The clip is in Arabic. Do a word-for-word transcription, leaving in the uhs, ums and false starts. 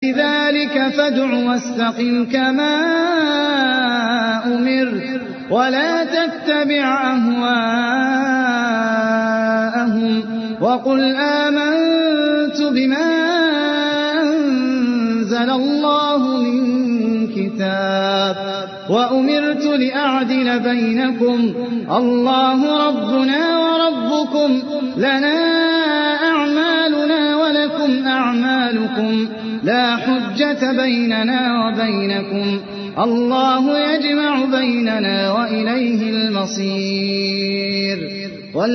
فلذلك فادع واستقم كما أمرت ولا تتبع أهواءهم وقل آمنت بما أنزل الله من كتاب وأمرت لأعدل بينكم الله ربنا وربكم لنا أعمالنا ولكم أعمالكم لا حجة بيننا وبينكم الله يجمع بيننا وإليه المصير